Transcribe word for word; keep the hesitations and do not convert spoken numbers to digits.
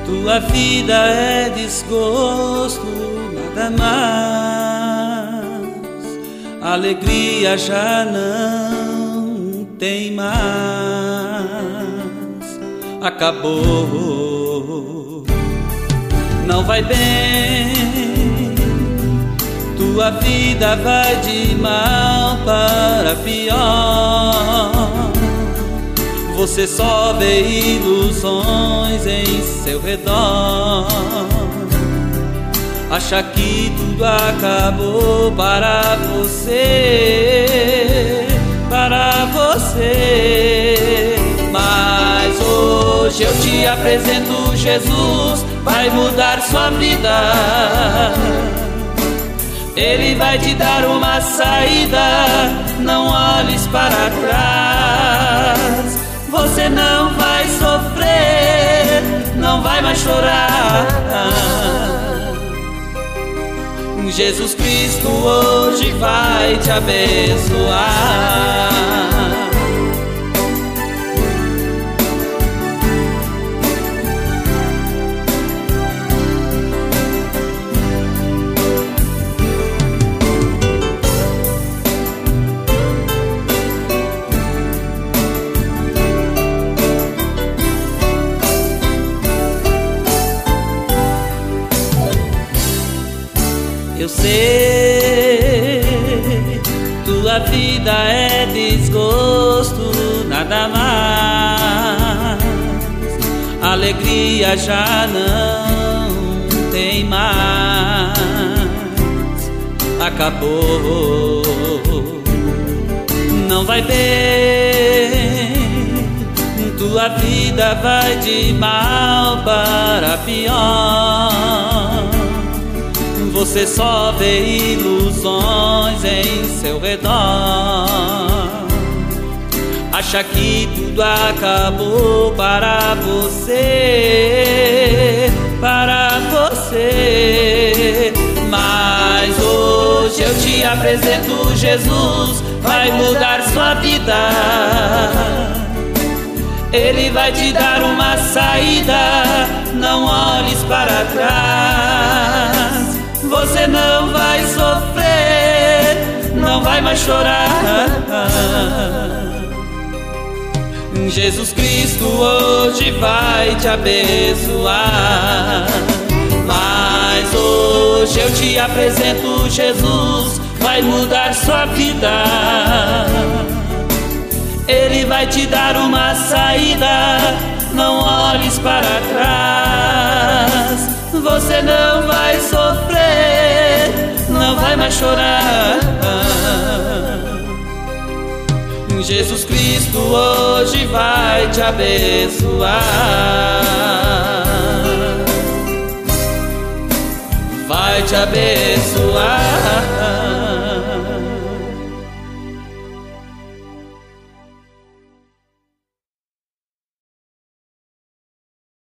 Tua vida é desgosto, nada mais. Alegria já não tem mais. Acabou, não vai bem. Tua vida vai de mal para pior. Você só vê ilusões em seu redor. Acha que tudo acabou para você, para você. Mas hoje eu te apresento Jesus, vai mudar sua vida. Ele vai te dar uma saída, não olhes para trás. Você não vai sofrer, não vai mais chorar. Jesus Cristo hoje vai te abençoar. Eu sei, tua vida é desgosto, nada mais. Alegria já não tem mais. Acabou, não vai bem. Tua vida vai de mal para pior. Você só vê ilusões em seu redor. Acha que tudo acabou para você, para você. Mas hoje eu te apresento Jesus, vai mudar sua vida. Ele vai te dar uma saída, não olhes para trás. Você não vai sofrer, não vai mais chorar. Jesus Cristo hoje vai te abençoar. Mas hoje eu te apresento Jesus, vai mudar sua vida. Ele vai te dar uma saída, não olhes para trás. Você não vai sofrer, não vai mais chorar. Jesus Cristo hoje vai te abençoar. Vai te abençoar.